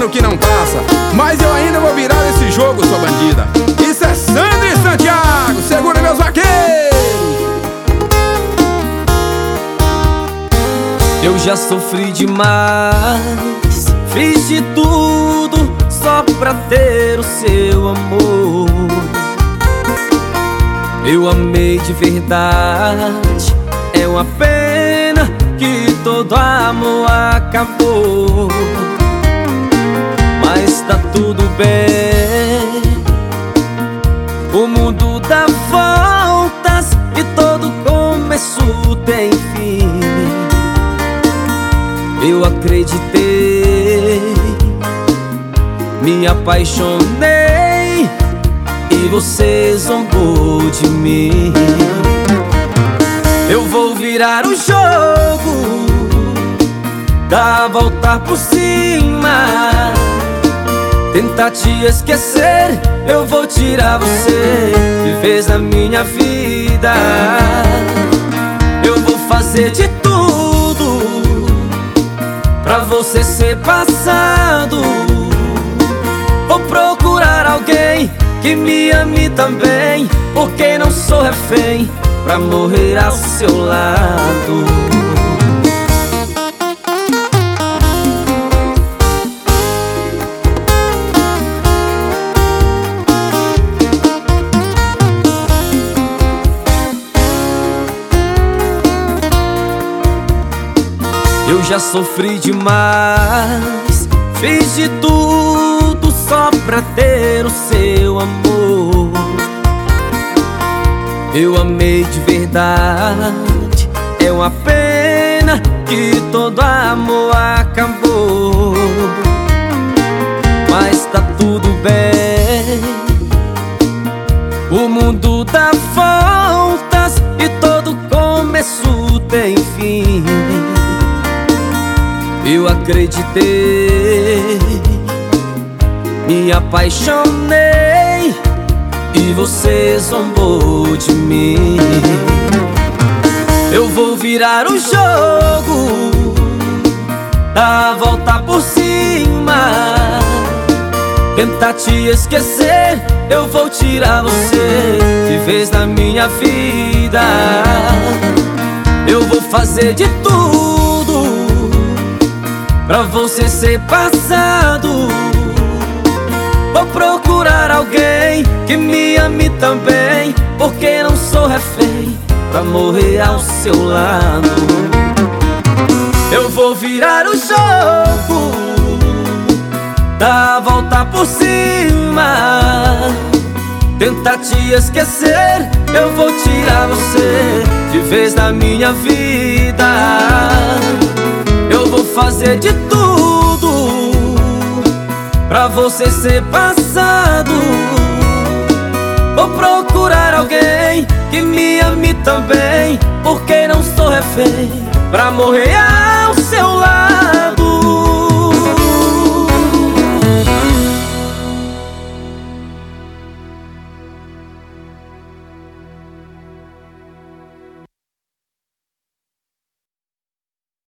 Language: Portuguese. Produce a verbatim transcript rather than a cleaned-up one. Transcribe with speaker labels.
Speaker 1: ano que não passa, mas eu ainda vou virar esse jogo, sua bandida. Isso é Sandro e Santiago, segura meus vaqueiros.
Speaker 2: Eu já sofri demais, fiz de tudo só pra ter o seu amor. Eu amei de verdade, é uma pena que todo amor acabou. Mas tá tudo bem, o mundo dá voltas e todo começo tem fim. Eu acreditei, me apaixonei e você zombou de mim. Eu vou virar o jogo, dar a volta por cima, tentar te esquecer. Eu vou tirar você de vez da minha vida. Eu vou fazer de tudo pra você ser passado. Vou procurar alguém que me ame também, porque não sou refém pra morrer ao seu lado. Eu já sofri demais, fiz de tudo só pra ter o seu amor. Eu amei de verdade, é uma pena que todo amor acabou. Mas tá tudo bem, o mundo dá voltas e todo começo tem fim. Eu acreditei, me apaixonei e você zombou de mim. Eu vou virar o jogo, dar a volta por cima, tentar te esquecer. Eu vou tirar você de vez da minha vida. Eu vou fazer de tudo pra você ser passado. Vou procurar alguém que me ame também, porque não sou refém pra morrer ao seu lado. Eu vou virar o jogo, dar a volta por cima, tentar te esquecer. Eu vou tirar você de vez da minha vida. Eu vou fazer de tudo pra você ser passado. Vou procurar alguém que me ame também, porque não sou refém pra morrer